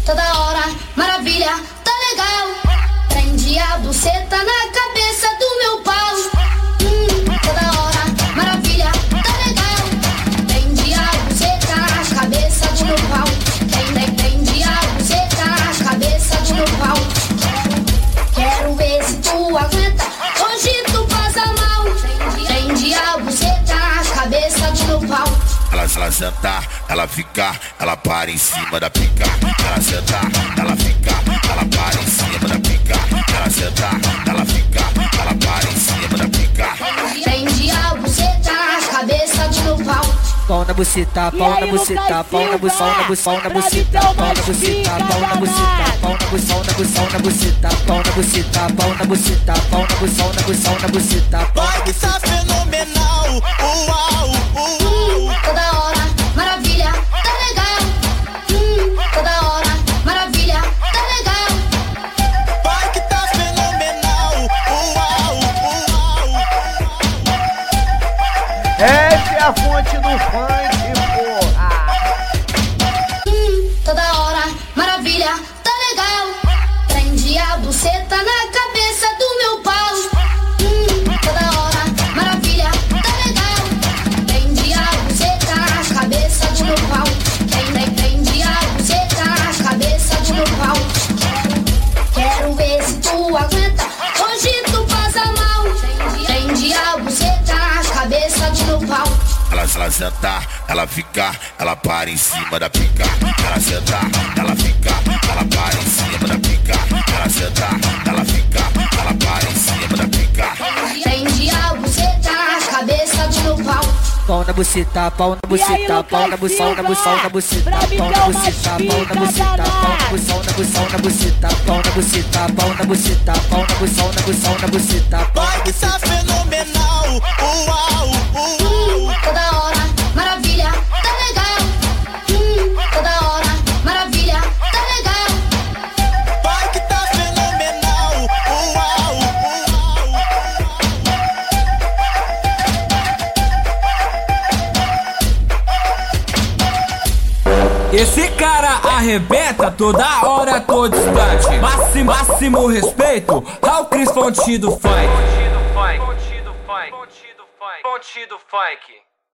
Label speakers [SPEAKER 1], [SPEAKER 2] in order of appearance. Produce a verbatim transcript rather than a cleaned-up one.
[SPEAKER 1] toda hora, maravilha, tá legal. Prende a buceta na cabeça do meu pau. Hum, toda hora, maravilha, tá legal. Prende a buceta nas cabeças do meu pau. Prende, prende a buceta nas cabeças do meu pau. Quero ver se tu aguenta, hoje tu passa mal. Prende a buceta nas cabeças do meu pau.
[SPEAKER 2] Ela, ela senta, ela fica, ela para em cima da pica. Ela senta, ela fica, ela para em cima da pica. Ela senta, ela fica, ela para em cima da pica.
[SPEAKER 1] Prende a buceta nas cabeças do meu pau.
[SPEAKER 3] Pau na buceta, pau na buceta, pau na buceta, pau na buceta, pau na buceta, pau na buceta, pau na buceta, pau na buceta, pau na buceta, pau na buceta, pau na buceta, pau na buceta, pau na buceta.
[SPEAKER 4] Vai que tá fenomenal, uau, uau.
[SPEAKER 1] Hum, toda hora, maravilha, tá legal. Hum, toda hora, maravilha, tá legal.
[SPEAKER 4] Vai que tá fenomenal, uau, uau.
[SPEAKER 5] Essa é a fonte do funk, porra.
[SPEAKER 1] Hum, toda hora, maravilha, tá legal. Prende a buceta na cabeça do meu pau. Hum, toda hora, maravilha, tá legal. Prende a buceta nas cabeças do meu pau. Prende, prende a buceta nas cabeças do meu pau. Quero ver se tu aguenta, hoje tu passa mal. Prende a buceta nas cabeças do meu pau.
[SPEAKER 2] Ela, ela senta, ela fica, ela para em cima da pica. Ela senta, ela fica, ela para em cima da pica. Ela senta, ela fica, ela para em cima da pica.
[SPEAKER 1] Prende a buceta nas cabeças do meu pau.
[SPEAKER 3] Pau na buceta, pau na buceta, pau na buceta, pau na buceta, pau na buceta, pau na buceta, pau na buceta, pau na buceta, pau na buceta, pau na buceta, pau na buceta, pau na buceta, pau na
[SPEAKER 4] Vai que tá
[SPEAKER 3] buceta.
[SPEAKER 4] fenomenal, uau, uau.
[SPEAKER 1] Hum, toda hora, maravilha, tá legal. Hum, toda hora, maravilha, tá legal.
[SPEAKER 4] Vai que tá fenomenal, uau, uau.
[SPEAKER 6] Esse cara arrebenta toda hora, todo instante. Máximo, máximo respeito ao Cris Fonte do Funk. Fonte do Funk, Fonte do Funk, Fonte do Funk.